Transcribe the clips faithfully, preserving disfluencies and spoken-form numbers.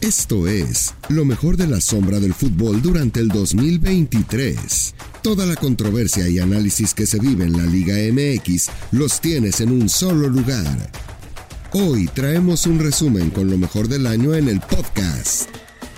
Esto es lo mejor de la sombra del fútbol durante el dos mil veintitrés. Toda la controversia y análisis que se vive en la Liga M X los tienes en un solo lugar. Hoy traemos un resumen con lo mejor del año en el podcast.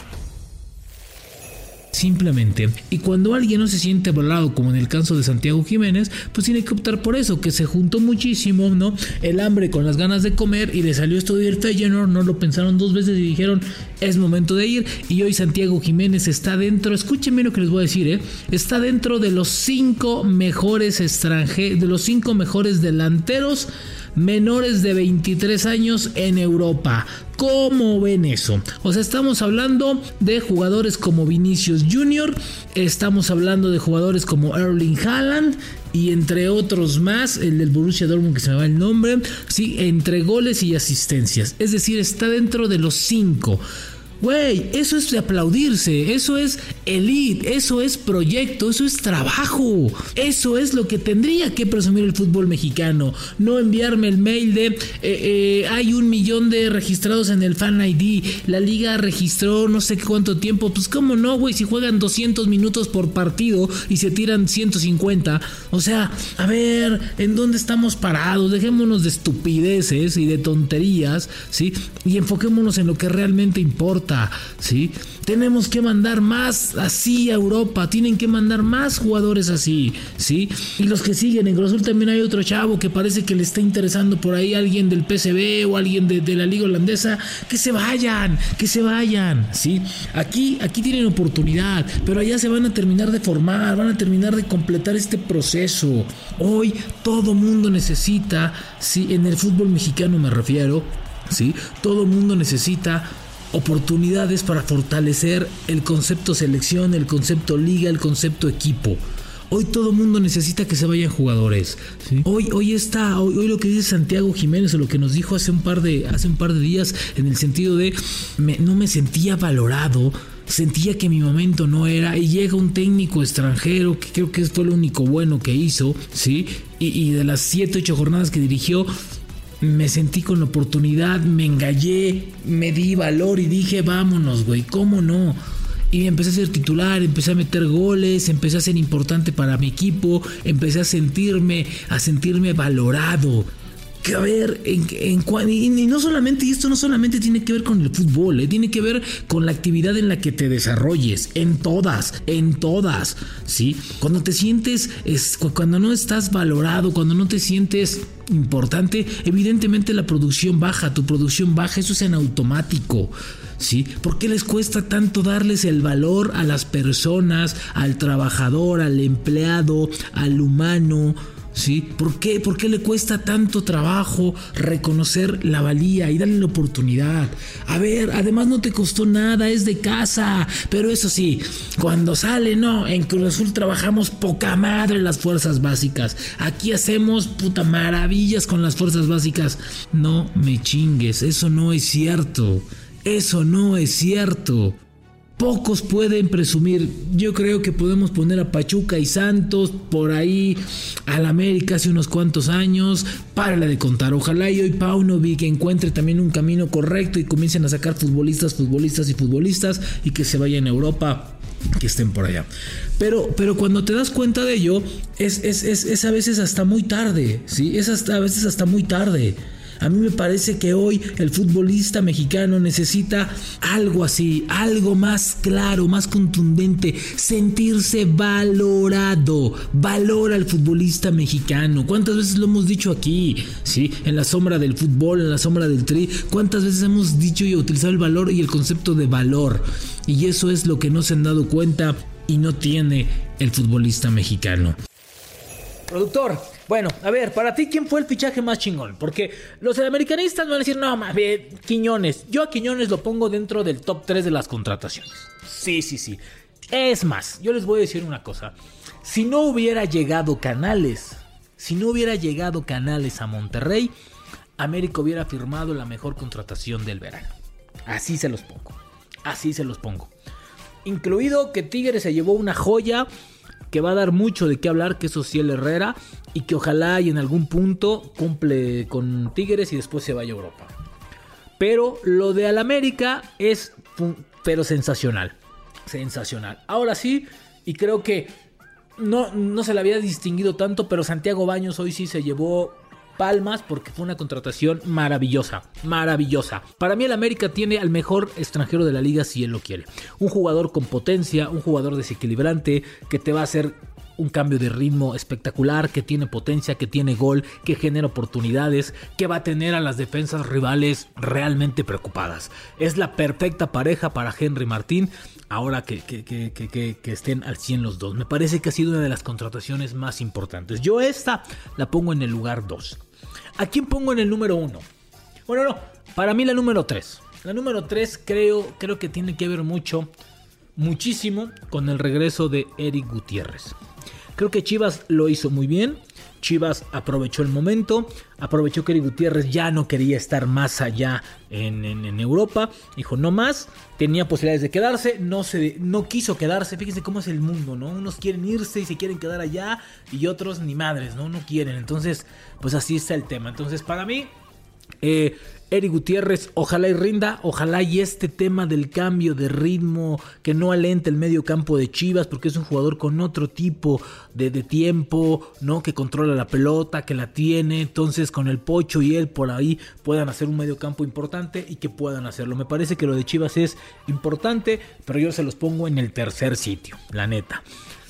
Simplemente, y cuando alguien no se siente valorado, como en el caso de Santiago Jiménez, pues tiene que optar por eso, que se juntó muchísimo, ¿no? El hambre con las ganas de comer y le salió esto de ir Feyenoord, no lo pensaron dos veces y dijeron, es momento de ir, y hoy Santiago Jiménez está dentro, escúchenme lo que les voy a decir, ¿eh? Está dentro de los cinco mejores extranjeros, de los cinco mejores delanteros menores de veintitrés años en Europa. ¿Cómo ven eso? O sea, estamos hablando de jugadores como Vinicius Junior, estamos hablando de jugadores como Erling Haaland y entre otros más, el del Borussia Dortmund que se me va el nombre, sí, entre goles y asistencias. Es decir, está dentro de los cinco. Güey, eso es de aplaudirse, eso es elite, eso es proyecto, eso es trabajo, eso es lo que tendría que presumir el fútbol mexicano, no enviarme el mail de eh, eh, hay un millón de registrados en el Fan I D, la liga registró no sé cuánto tiempo, pues cómo no, güey, si juegan doscientos minutos por partido y se tiran ciento cincuenta, o sea, a ver, ¿en dónde estamos parados? Dejémonos de estupideces y de tonterías, ¿sí? Y enfoquémonos en lo que realmente importa. ¿Sí? Tenemos que mandar más así a Europa, tienen que mandar más jugadores así, ¿sí? Y los que siguen en Cruz Azul también hay otro chavo que parece que le está interesando por ahí alguien del P S V o alguien de, de la liga holandesa, que se vayan, que se vayan, ¿sí? Aquí, aquí tienen oportunidad, pero allá se van a terminar de formar, van a terminar de completar este proceso. Hoy todo mundo necesita, ¿sí? En el fútbol mexicano me refiero, ¿sí? Todo mundo necesita oportunidades para fortalecer el concepto selección, el concepto liga, el concepto equipo. Hoy todo el mundo necesita que se vayan jugadores, ¿sí? Hoy, hoy está, hoy, hoy lo que dice Santiago Jiménez o lo que nos dijo hace un par de, hace un par de días en el sentido de me, no me sentía valorado, sentía que mi momento no era, y llega un técnico extranjero que creo que fue lo único bueno que hizo, ¿sí? Y, y de las siete, ocho jornadas que dirigió, me sentí con la oportunidad, me engallé, me di valor y dije, vámonos, güey, ¿cómo no? Y empecé a ser titular, empecé a meter goles, empecé a ser importante para mi equipo, empecé a sentirme, a sentirme valorado. Que a ver, en, en, y, y no solamente, y esto no solamente tiene que ver con el fútbol, eh, tiene que ver con la actividad en la que te desarrolles, en todas, en todas, ¿sí? Cuando te sientes, es, cuando no estás valorado, cuando no te sientes importante, evidentemente la producción baja, tu producción baja, eso es en automático, ¿sí? ¿Por qué les cuesta tanto darles el valor a las personas, al trabajador, al empleado, al humano? ¿Sí? ¿Por qué? ¿Por qué le cuesta tanto trabajo reconocer la valía y darle la oportunidad? A ver, además no te costó nada, es de casa, pero eso sí, cuando sale, no, en Cruz Azul trabajamos poca madre las fuerzas básicas, aquí hacemos puta maravillas con las fuerzas básicas. No me chingues, eso no es cierto, eso no es cierto. Pocos pueden presumir, yo creo que podemos poner a Pachuca y Santos, por ahí al América hace unos cuantos años, párale de contar, ojalá y hoy Paunovic encuentre también un camino correcto y comiencen a sacar futbolistas, futbolistas y futbolistas y que se vayan a Europa, que estén por allá. Pero, pero cuando te das cuenta de ello, es, es, es, es a veces hasta muy tarde, ¿sí? Es hasta, a veces hasta muy tarde. A mí me parece que hoy el futbolista mexicano necesita algo así, algo más claro, más contundente, sentirse valorado. Valora al futbolista mexicano. ¿Cuántas veces lo hemos dicho aquí? ¿Sí? En la sombra del fútbol, en la sombra del tri. ¿Cuántas veces hemos dicho y utilizado el valor y el concepto de valor? Y eso es lo que no se han dado cuenta y no tiene el futbolista mexicano. Productor, bueno, a ver, para ti, ¿quién fue el fichaje más chingón? Porque los americanistas van a decir, no, mames, Quiñones. Yo a Quiñones lo pongo dentro del top tres de las contrataciones. Sí, sí, sí. Es más, yo les voy a decir una cosa. Si no hubiera llegado Canales, si no hubiera llegado Canales a Monterrey, América hubiera firmado la mejor contratación del verano. Así se los pongo. Así se los pongo. Incluido que Tigres se llevó una joya que va a dar mucho de qué hablar, que es Ociel Herrera, y que ojalá y en algún punto cumple con Tigres y después se vaya a Europa. Pero lo de Al América es pero sensacional, sensacional. Ahora sí, y creo que no, no se le había distinguido tanto, pero Santiago Baños hoy sí se llevó palmas porque fue una contratación maravillosa, maravillosa. Para mí el América tiene al mejor extranjero de la liga si él lo quiere. Un jugador con potencia, un jugador desequilibrante que te va a hacer un cambio de ritmo espectacular, que tiene potencia, que tiene gol, que genera oportunidades, que va a tener a las defensas rivales realmente preocupadas. Es la perfecta pareja para Henry Martín. Ahora que, que, que, que, que estén al cien los dos. Me parece que ha sido una de las contrataciones más importantes. Yo esta la pongo en el lugar dos. ¿A quién pongo en el número uno? Bueno, no, para mí la número tres. La número tres creo, creo que tiene que ver mucho, muchísimo con el regreso de Eric Gutiérrez. Creo que Chivas lo hizo muy bien. Chivas aprovechó el momento, aprovechó que Eric Gutiérrez ya no quería estar más allá en, en, en Europa, dijo no más, tenía posibilidades de quedarse, no, se, no quiso quedarse. Fíjense cómo es el mundo, ¿no? Unos quieren irse y se quieren quedar allá y otros ni madres, ¿no? No quieren, entonces pues así está el tema. Entonces para mí eh, Eric Gutiérrez, ojalá y rinda, ojalá y este tema del cambio de ritmo, que no alente el medio campo de Chivas, porque es un jugador con otro tipo de, de tiempo, ¿no? Que controla la pelota, que la tiene, entonces con el Pocho y él por ahí puedan hacer un medio campo importante y que puedan hacerlo. Me parece que lo de Chivas es importante, pero yo se los pongo en el tercer sitio, la neta.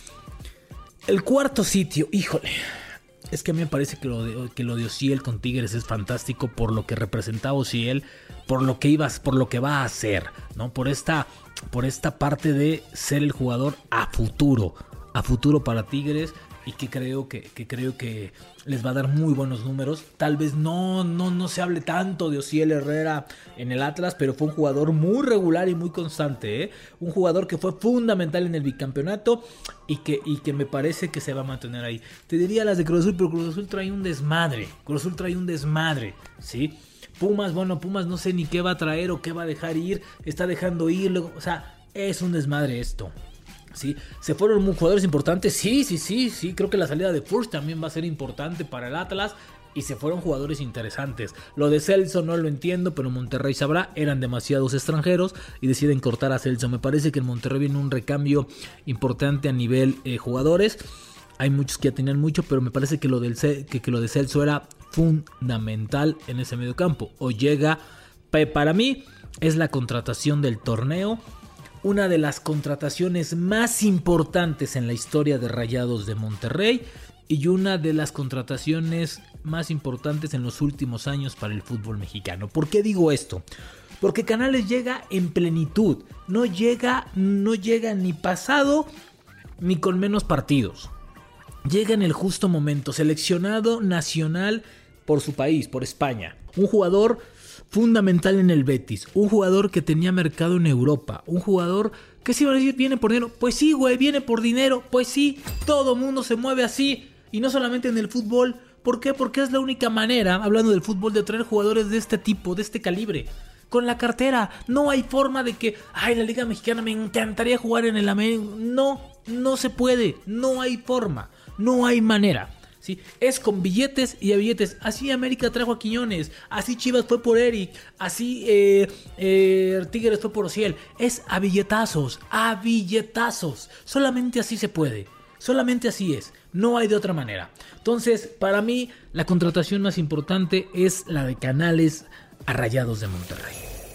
El cuarto sitio, híjole... Es que a mí me parece que lo de, que lo de Ociel con Tigres es fantástico por lo que representaba Ociel, por lo que ibas, por lo que va a hacer, ¿no? Por esta, por esta parte de ser el jugador a futuro, a futuro para Tigres, y que creo que, que creo que les va a dar muy buenos números. Tal vez no, no, no se hable tanto de Ociel Herrera en el Atlas, pero fue un jugador muy regular y muy constante, ¿eh? Un jugador que fue fundamental en el bicampeonato y que, y que me parece que se va a mantener ahí. Te diría las de Cruz Azul, pero Cruz Azul trae un desmadre. Cruz Azul trae un desmadre, ¿sí? Pumas, bueno, Pumas no sé ni qué va a traer o qué va a dejar ir. Está dejando ir, luego, o sea, es un desmadre esto. ¿Sí? ¿Se fueron jugadores importantes? Sí, sí, sí, sí. Creo que la salida de Furch también va a ser importante para el Atlas. Y se fueron jugadores interesantes. Lo de Celso no lo entiendo, pero Monterrey sabrá. Eran demasiados extranjeros y deciden cortar a Celso. Me parece que en Monterrey viene un recambio importante a nivel eh, jugadores. Hay muchos que ya tenían mucho, pero me parece que lo, del, que, que lo de Celso era fundamental en ese medio campo. O llega, para mí, es la contratación del torneo. Una de las contrataciones más importantes en la historia de Rayados de Monterrey y una de las contrataciones más importantes en los últimos años para el fútbol mexicano. ¿Por qué digo esto? Porque Canales llega en plenitud, no llega, no llega ni pasado ni con menos partidos. Llega en el justo momento, seleccionado nacional por su país, por España. Un jugador fundamental en el Betis, un jugador que tenía mercado en Europa, un jugador que se iba a decir viene por dinero, pues sí güey, viene por dinero, pues sí, todo mundo se mueve así, y no solamente en el fútbol. ¿Por qué? Porque es la única manera, hablando del fútbol, de traer jugadores de este tipo, de este calibre, con la cartera. No hay forma de que, ay, la Liga Mexicana me encantaría jugar en el América. No, no se puede, no hay forma, no hay manera. ¿Sí? Es con billetes y a billetes. Así América trajo a Quiñones, así Chivas fue por Eric, así eh, eh, Tigres fue por Ociel. Es a billetazos, a billetazos. Solamente así se puede, solamente así es, no hay de otra manera. Entonces, para mí, la contratación más importante es la de Canales a Rayados de Monterrey.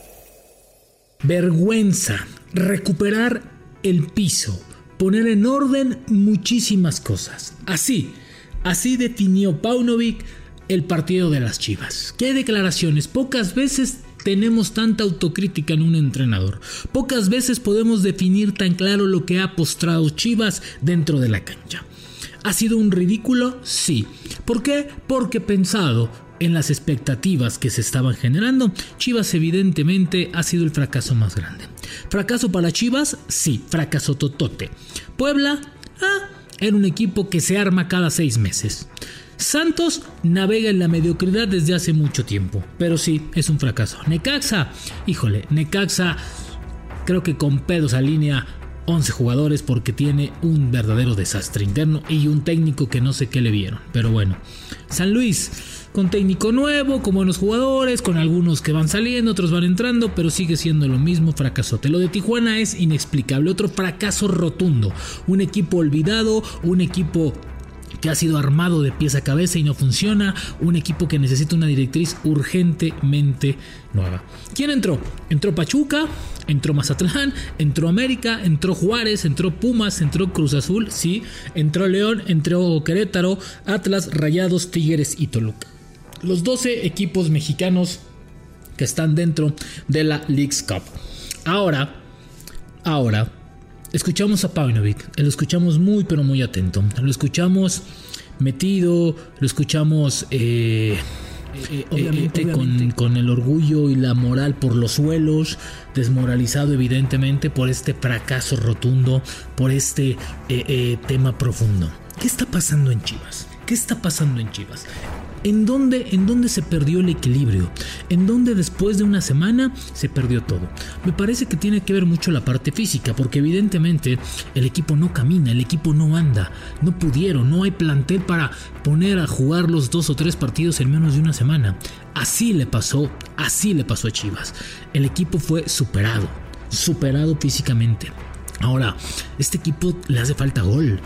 Vergüenza, recuperar el piso, poner en orden muchísimas cosas. Así Así definió Paunovic el partido de las Chivas. ¿Qué declaraciones? Pocas veces tenemos tanta autocrítica en un entrenador. Pocas veces podemos definir tan claro lo que ha postrado Chivas dentro de la cancha. ¿Ha sido un ridículo? Sí. ¿Por qué? Porque pensado en las expectativas que se estaban generando, Chivas evidentemente ha sido el fracaso más grande. ¿Fracaso para Chivas? Sí, fracaso totote. ¿Puebla? Ah, era un equipo que se arma cada seis meses. Santos navega en la mediocridad desde hace mucho tiempo, pero sí, es un fracaso. Necaxa, híjole, Necaxa creo que con pedos alinea once jugadores porque tiene un verdadero desastre interno y un técnico que no sé qué le vieron, pero bueno. San Luis, con técnico nuevo, con buenos jugadores, con algunos que van saliendo, otros van entrando, pero sigue siendo lo mismo, fracasote. Lo de Tijuana es inexplicable, otro fracaso rotundo, un equipo olvidado, un equipo que ha sido armado de pies a cabeza y no funciona, un equipo que necesita una directriz urgentemente nueva. ¿Quién entró? Entró Pachuca, entró Mazatlán, entró América, entró Juárez, entró Pumas, entró Cruz Azul, sí, entró León, entró Querétaro, Atlas, Rayados, Tigres y Toluca. Los doce equipos mexicanos que están dentro de la Leagues Cup. Ahora, ahora... escuchamos a Paunovic, lo escuchamos muy pero muy atento, lo escuchamos metido, lo escuchamos eh, eh, obviamente, eh, con, con el orgullo y la moral por los suelos, desmoralizado evidentemente por este fracaso rotundo, por este eh, eh, tema profundo. ¿Qué está pasando en Chivas? ¿Qué está pasando en Chivas? ¿En dónde, ¿En dónde se perdió el equilibrio? ¿En dónde después de una semana se perdió todo? Me parece que tiene que ver mucho la parte física, porque evidentemente el equipo no camina, el equipo no anda, no pudieron, no hay plantel para poner a jugar los dos o tres partidos en menos de una semana. Así le pasó, así le pasó a Chivas. El equipo fue superado, superado físicamente. Ahora, este equipo le hace falta gol.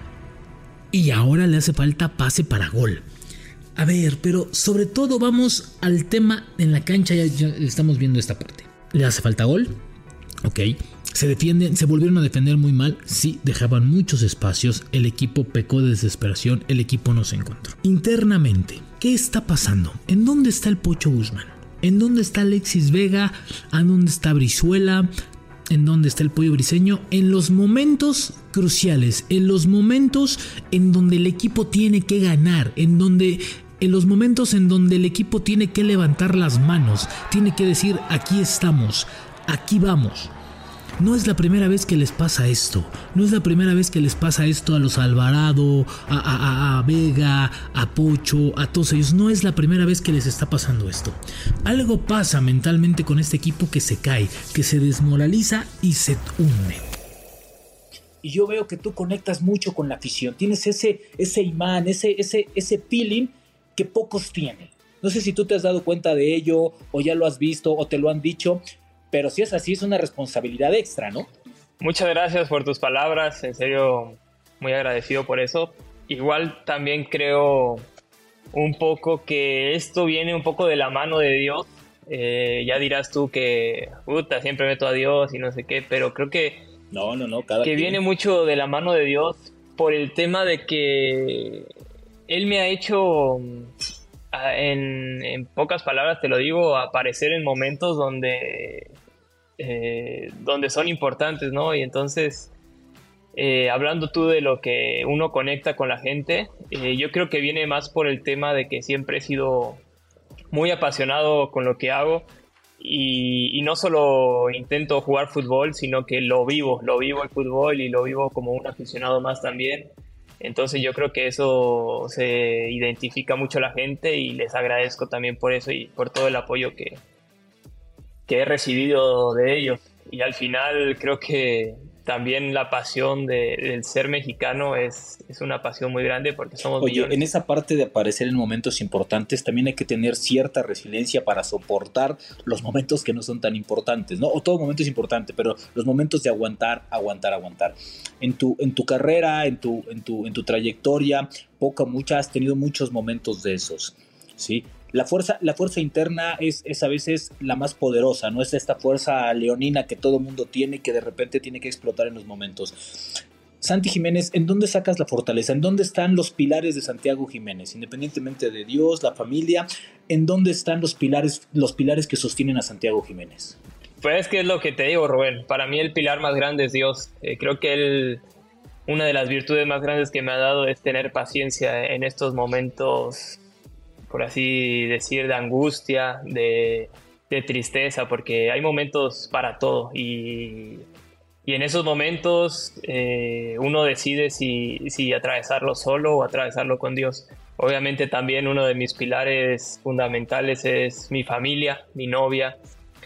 Y ahora le hace falta pase para gol. A ver, pero sobre todo vamos al tema en la cancha, ya, ya estamos viendo esta parte. ¿Le hace falta gol? Ok. Se defienden, se volvieron a defender muy mal. Sí, dejaban muchos espacios. El equipo pecó de desesperación. El equipo no se encontró. Internamente, ¿qué está pasando? ¿En dónde está el Pocho Guzmán? ¿En dónde está Alexis Vega? ¿En dónde está Brizuela? ¿En dónde está el Pollo Briseño? En los momentos cruciales, en los momentos en donde el equipo tiene que ganar, en donde... En los momentos en donde el equipo tiene que levantar las manos, tiene que decir, aquí estamos, aquí vamos. No es la primera vez que les pasa esto, no es la primera vez que les pasa esto a los Alvarado, a, a, a Vega, a Pocho, a todos ellos. No es la primera vez que les está pasando esto. Algo pasa mentalmente con este equipo que se cae, que se desmoraliza y se hunde. Y yo veo que tú conectas mucho con la afición, tienes ese, ese imán, ese, ese, ese feeling que pocos tienen. No sé si tú te has dado cuenta de ello, o ya lo has visto, o te lo han dicho, pero si es así, es una responsabilidad extra, ¿no? Muchas gracias por tus palabras, en serio, muy agradecido por eso. Igual también creo un poco que esto viene un poco de la mano de Dios. Eh, ya dirás tú que, puta, siempre meto a Dios y no sé qué, pero creo que, no, no, no, cada que quien... viene mucho de la mano de Dios por el tema de que Él me ha hecho, en, en pocas palabras te lo digo, aparecer en momentos donde, eh, donde son importantes, ¿no? Y entonces, eh, hablando tú de lo que uno conecta con la gente, eh, yo creo que viene más por el tema de que siempre he sido muy apasionado con lo que hago y, y no solo intento jugar fútbol, sino que lo vivo, lo vivo el fútbol y lo vivo como un aficionado más también. Entonces yo creo que eso se identifica mucho a la gente y les agradezco también por eso y por todo el apoyo que, que he recibido de ellos. Y al final creo que también la pasión de, del ser mexicano es, es una pasión muy grande porque somos Oye, millones. En esa parte de aparecer en momentos importantes también hay que tener cierta resiliencia para soportar los momentos que no son tan importantes, ¿no? O todo momento es importante, pero los momentos de aguantar, aguantar, aguantar. En tu, en tu carrera, en tu, en tu, en tu trayectoria, poca, mucha, has tenido muchos momentos de esos, ¿sí? La fuerza, la fuerza interna es, es a veces la más poderosa, no es esta fuerza leonina que todo mundo tiene y que de repente tiene que explotar en los momentos. Santi Jiménez, ¿en dónde sacas la fortaleza? ¿En dónde están los pilares de Santiago Jiménez? Independientemente de Dios, la familia, ¿en dónde están los pilares, los pilares que sostienen a Santiago Jiménez? Pues es que es lo que te digo, Rubén. Para mí el pilar más grande es Dios. Eh, creo que él, una de las virtudes más grandes que me ha dado es tener paciencia en estos momentos, por así decir, de angustia, de, de tristeza, porque hay momentos para todo y, y en esos momentos eh, uno decide si, si atravesarlo solo o atravesarlo con Dios. Obviamente también uno de mis pilares fundamentales es mi familia, mi novia.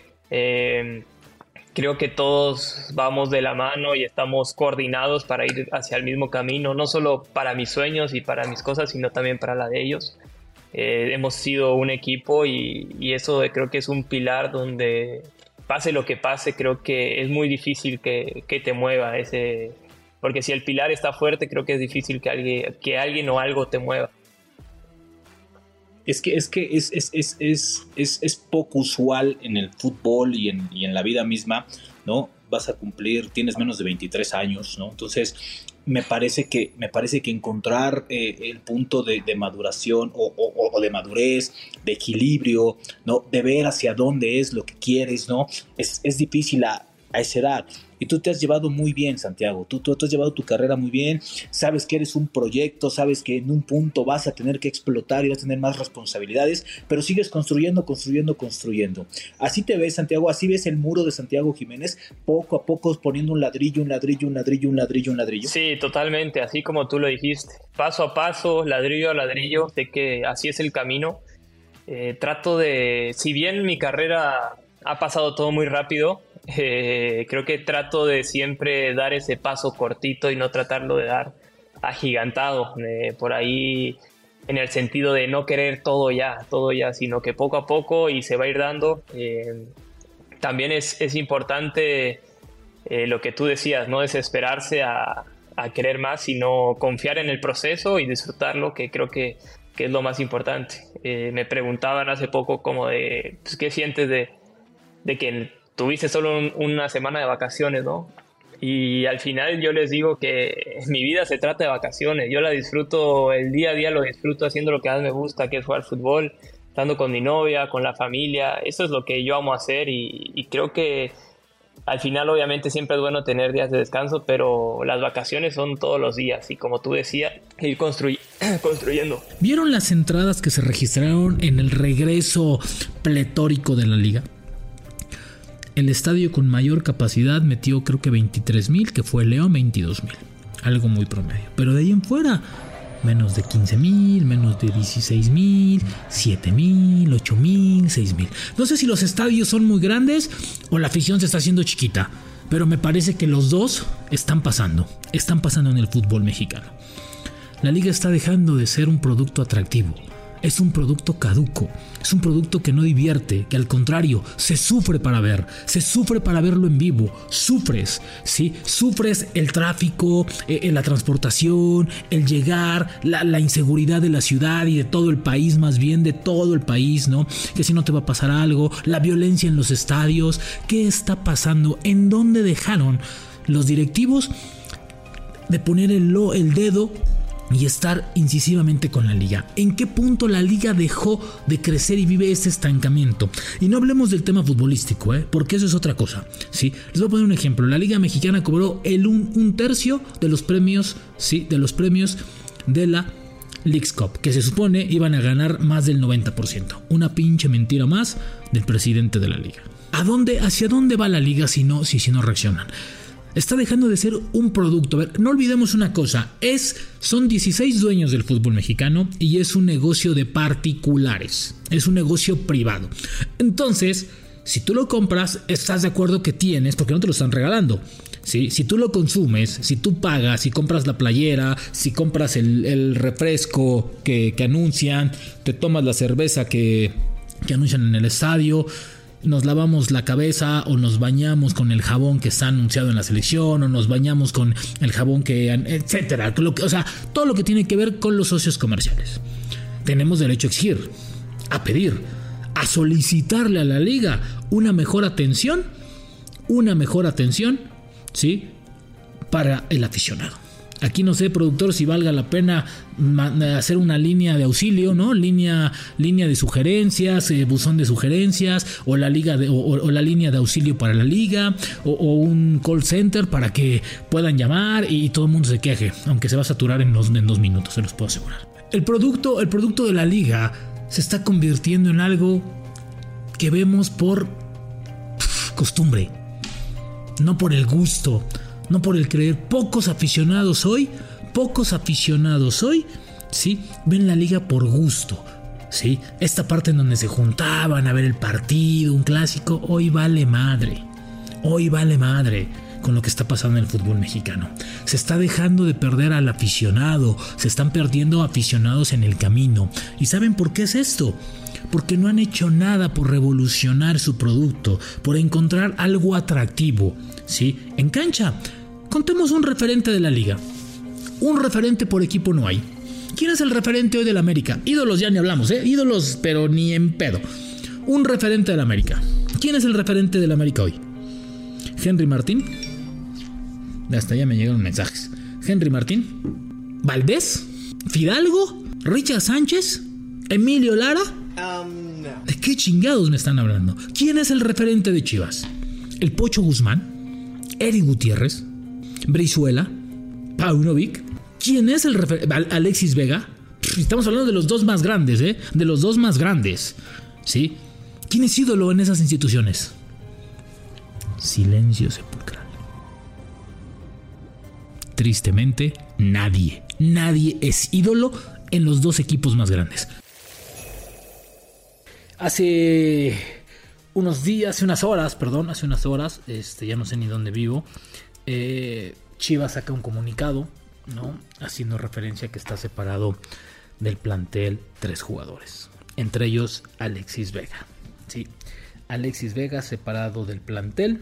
Eh, creo que todos vamos de la mano y estamos coordinados para ir hacia el mismo camino, no solo para mis sueños y para mis cosas, sino también para la de ellos. Eh, hemos sido un equipo y, y eso creo que es un pilar donde pase lo que pase, creo que es muy difícil que, que te mueva ese, porque si el pilar está fuerte, creo que es difícil que alguien, que alguien o algo te mueva. Es que, es, que es, es, es, es, es, es poco usual en el fútbol y en, y en la vida misma, ¿no? Vas a cumplir, tienes menos de veintitrés años, ¿no? Entonces, me parece que, me parece que encontrar eh, el punto de, de maduración o, o, o de madurez, de equilibrio, ¿no? De ver hacia dónde es lo que quieres, ¿no? Es, es difícil a, a esa edad. Y tú te has llevado muy bien, Santiago. Tú, tú, tú has llevado tu carrera muy bien. Sabes que eres un proyecto, sabes que en un punto vas a tener que explotar y vas a tener más responsabilidades, pero sigues construyendo, construyendo, construyendo. Así te ves, Santiago, así ves el muro de Santiago Jiménez, poco a poco poniendo un ladrillo, un ladrillo, un ladrillo, un ladrillo, un ladrillo. Sí, totalmente, así como tú lo dijiste. Paso a paso, ladrillo a ladrillo, sé que así es el camino. Eh, trato de, si bien mi carrera ha pasado todo muy rápido, Eh, creo que trato de siempre dar ese paso cortito y no tratarlo de dar agigantado, eh, por ahí en el sentido de no querer todo ya, todo ya, sino que poco a poco y se va a ir dando. Eh, también es, es importante eh, lo que tú decías, no desesperarse a, a querer más, sino confiar en el proceso y disfrutarlo, que creo que, que es lo más importante. Eh, me preguntaban hace poco como de, pues, ¿qué sientes de, de que tuviste solo un, una semana de vacaciones, ¿no? Y al final yo les digo que mi vida se trata de vacaciones. Yo la disfruto, el día a día lo disfruto haciendo lo que más me gusta, que es jugar fútbol, estando con mi novia, con la familia. Eso es lo que yo amo hacer y, y creo que al final obviamente siempre es bueno tener días de descanso, pero las vacaciones son todos los días y como tú decías, ir construy- construyendo. ¿Vieron las entradas que se registraron en el regreso pletórico de la liga? El estadio con mayor capacidad metió creo que veintitrés mil, que fue León veintidós mil. Algo muy promedio. Pero de ahí en fuera, menos de quince mil, menos de dieciséis mil, siete mil, ocho mil, seis mil. No sé si los estadios son muy grandes o la afición se está haciendo chiquita, pero me parece que los dos están pasando. Están pasando en el fútbol mexicano. La liga está dejando de ser un producto atractivo. Es un producto caduco, es un producto que no divierte, que al contrario, se sufre para ver, se sufre para verlo en vivo, sufres, ¿sí? Sufres el tráfico, eh, la transportación, el llegar, la, la inseguridad de la ciudad y de todo el país, más bien de todo el país, ¿no? Que si no te va a pasar algo, la violencia en los estadios, ¿qué está pasando? ¿En dónde dejaron los directivos de poner el, el dedo y estar incisivamente con la liga? ¿En qué punto la liga dejó de crecer y vive este estancamiento? Y no hablemos del tema futbolístico, ¿eh? Porque eso es otra cosa, ¿sí? Les voy a poner un ejemplo. La liga mexicana cobró el un, un tercio de los premios, ¿sí? De los premios de la Leagues Cup, que se supone iban a ganar más del noventa por ciento. Una pinche mentira más del presidente de la liga. ¿A dónde, hacia dónde va la liga si no, si, si no reaccionan? Está dejando de ser un producto. A ver, no olvidemos una cosa, es, son dieciséis dueños del fútbol mexicano y es un negocio de particulares, es un negocio privado. Entonces, si tú lo compras, estás de acuerdo que tienes, porque no te lo están regalando, ¿sí? Si tú lo consumes, si tú pagas, si compras la playera, si compras el, el refresco que, que anuncian, te tomas la cerveza que, que anuncian en el estadio, nos lavamos la cabeza o nos bañamos con el jabón que está anunciado en la selección o nos bañamos con el jabón que, etcétera, o sea, todo lo que tiene que ver con los socios comerciales. Tenemos derecho a exigir, a pedir, a solicitarle a la liga una mejor atención, una mejor atención, ¿sí? Para el aficionado. Aquí no sé, productor, si valga la pena hacer una línea de auxilio, ¿no? Línea, línea de sugerencias, eh, buzón de sugerencias, o la liga de, o, o la línea de auxilio para la liga, o, o un call center para que puedan llamar y todo el mundo se queje, aunque se va a saturar en dos, en dos minutos, se los puedo asegurar. El producto, el producto de la liga se está convirtiendo en algo que vemos por pff, costumbre, no por el gusto. No por el creer. Pocos aficionados hoy, pocos aficionados hoy, ¿sí? Ven la liga por gusto, ¿sí? Esta parte en donde se juntaban a ver el partido, un clásico, hoy vale madre. Hoy vale madre. con lo que está pasando en el fútbol mexicano. Se está dejando de perder al aficionado, se están perdiendo aficionados en el camino. ¿Y saben por qué es esto? Porque no han hecho nada por revolucionar su producto, por encontrar algo atractivo, ¿sí? En cancha, contemos un referente de la liga. Un referente por equipo no hay. ¿Quién es el referente hoy del América? Ídolos ya ni hablamos, ¿eh? Ídolos, pero ni en pedo. Un referente del América. ¿Quién es el referente del América hoy? Henry Martín. Hasta ya me llegaron mensajes. Henry Martín. Valdés. Fidalgo. Richard Sánchez. Emilio Lara. Um, no. ¿De qué chingados me están hablando? ¿Quién es el referente de Chivas? El Pocho Guzmán. Eric Gutiérrez. Brizuela. Paunovic. ¿Quién es el referente? Alexis Vega. Estamos hablando de los dos más grandes, ¿eh? De los dos más grandes. ¿Sí? ¿Quién es ídolo en esas instituciones? Silencio sepulcral. Tristemente, nadie. Nadie es ídolo en los dos equipos más grandes. Hace unos días, hace unas horas, perdón, hace unas horas, este, ya no sé ni dónde vivo, eh, Chivas saca un comunicado, ¿no? Haciendo referencia a que está separado del plantel tres jugadores, entre ellos Alexis Vega. Sí, Alexis Vega separado del plantel.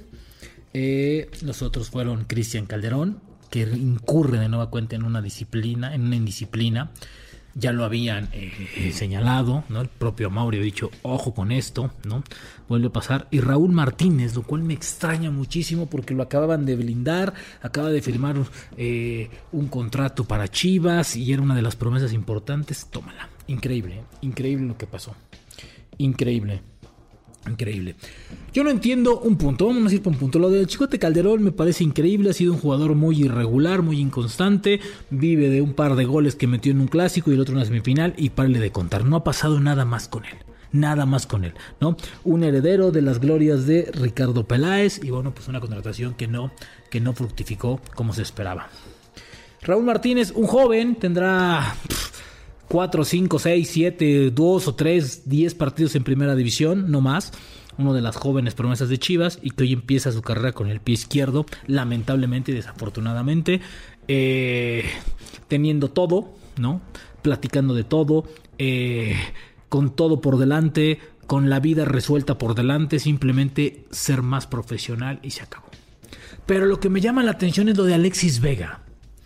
Eh, los otros fueron Cristian Calderón, que incurre de nueva cuenta en una disciplina, en una indisciplina. Ya lo habían eh, señalado, ¿no? El propio Mauri ha dicho, ojo con esto, ¿no? Vuelve a pasar. Y Raúl Martínez, lo cual me extraña muchísimo porque lo acababan de blindar, acaba de firmar eh, un contrato para Chivas y era una de las promesas importantes. Tómala. Increíble, increíble lo que pasó. Increíble. Increíble. Yo no entiendo un punto, vamos a ir por un punto. Lo del Chicote Calderón me parece increíble, ha sido un jugador muy irregular, muy inconstante, vive de un par de goles que metió en un clásico y el otro en una semifinal y párale de contar, no ha pasado nada más con él, nada más con él, ¿no? Un heredero de las glorias de Ricardo Peláez y bueno, pues una contratación que no, que no fructificó como se esperaba. Raúl Martínez, un joven, tendrá cuatro, cinco, seis, siete, dos o tres, diez partidos en primera división, no más. Uno de las jóvenes promesas de Chivas y que hoy empieza su carrera con el pie izquierdo, lamentablemente y desafortunadamente, eh, teniendo todo, ¿no? Platicando de todo, eh, con todo por delante, con la vida resuelta por delante, simplemente ser más profesional y se acabó. Pero lo que me llama la atención es lo de Alexis Vega.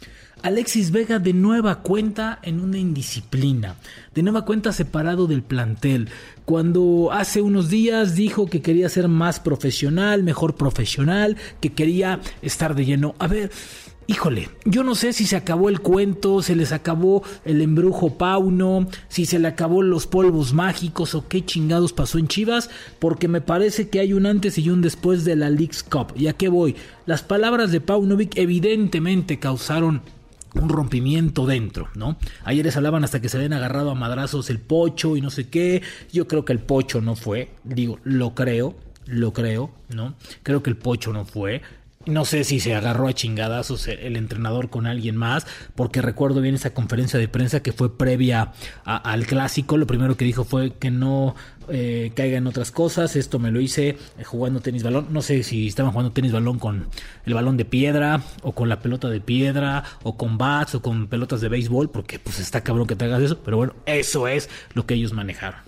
Alexis Vega de nueva cuenta en una indisciplina, de nueva cuenta separado del plantel, cuando hace unos días dijo que quería ser más profesional, mejor profesional, que quería estar de lleno. A ver, híjole, yo no sé si se acabó el cuento, se les acabó el embrujo Pauno, si se le acabó los polvos mágicos o qué chingados pasó en Chivas, porque me parece que hay un antes y un después de la Leagues Cup. ¿Y a qué voy? Las palabras de Paunovic evidentemente causaron un rompimiento dentro, ¿no? Ayer les hablaban hasta que se habían agarrado a madrazos el Pocho y no sé qué. Yo creo que el Pocho no fue, digo, lo creo, lo creo, ¿no? Creo que el Pocho no fue. No sé si se agarró a chingadazos el entrenador con alguien más, porque recuerdo bien esa conferencia de prensa que fue previa a, al clásico. Lo primero que dijo fue que no eh, caiga en otras cosas. Esto me lo hice eh, jugando tenis balón. No sé si estaban jugando tenis balón con el balón de piedra o con la pelota de piedra o con bats o con pelotas de béisbol, porque pues está cabrón que te hagas eso. Pero bueno, eso es lo que ellos manejaron.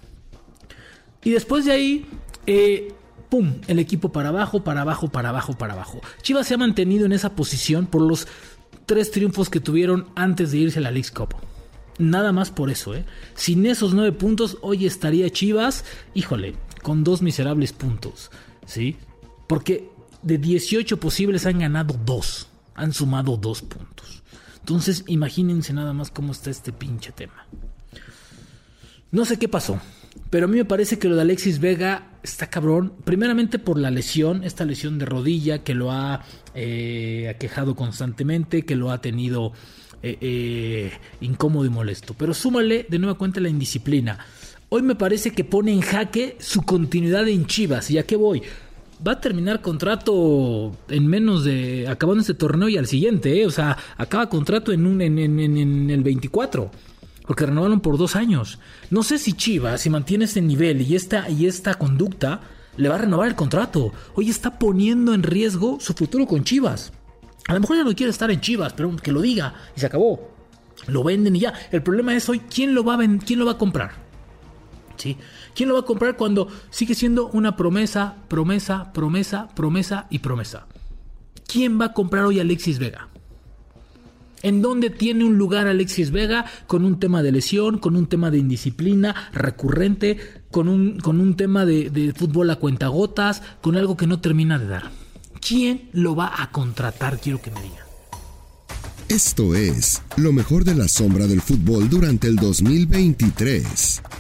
Y después de ahí... Eh, ¡pum! El equipo para abajo, para abajo, para abajo, para abajo. Chivas se ha mantenido en esa posición por los tres triunfos que tuvieron antes de irse a la Leagues Cup. Nada más por eso, ¿eh? Sin esos nueve puntos, hoy estaría Chivas, híjole, con dos miserables puntos, ¿sí? Porque de dieciocho posibles han ganado dos, han sumado dos puntos. Entonces, imagínense nada más cómo está este pinche tema. No sé qué pasó, pero a mí me parece que lo de Alexis Vega está cabrón. Primeramente por la lesión, esta lesión de rodilla que lo ha eh, aquejado constantemente, que lo ha tenido eh, eh, incómodo y molesto. Pero súmale de nueva cuenta la indisciplina. Hoy me parece que pone en jaque su continuidad en Chivas. ¿Y a qué voy? Va a terminar contrato en menos de... acabando este torneo y al siguiente, ¿eh? O sea, acaba contrato en, un, en, en, en el veinticuatro. Porque renovaron por dos años. No sé si Chivas, si mantiene este nivel y esta, y esta conducta, le va a renovar el contrato. Hoy está poniendo en riesgo su futuro con Chivas. A lo mejor ya no quiere estar en Chivas, pero que lo diga y se acabó. Lo venden y ya. El problema es hoy, ¿quién lo va a vend- quién lo va a comprar? ¿Sí? ¿Quién lo va a comprar cuando sigue siendo una promesa, promesa, promesa, promesa y promesa? ¿Quién va a comprar hoy a Alexis Vega? ¿En dónde tiene un lugar Alexis Vega con un tema de lesión, con un tema de indisciplina recurrente, con un, con un tema de, de fútbol a cuentagotas, con algo que no termina de dar? ¿Quién lo va a contratar? Quiero que me digan. Esto es lo mejor de la sombra del fútbol durante el dos mil veintitrés.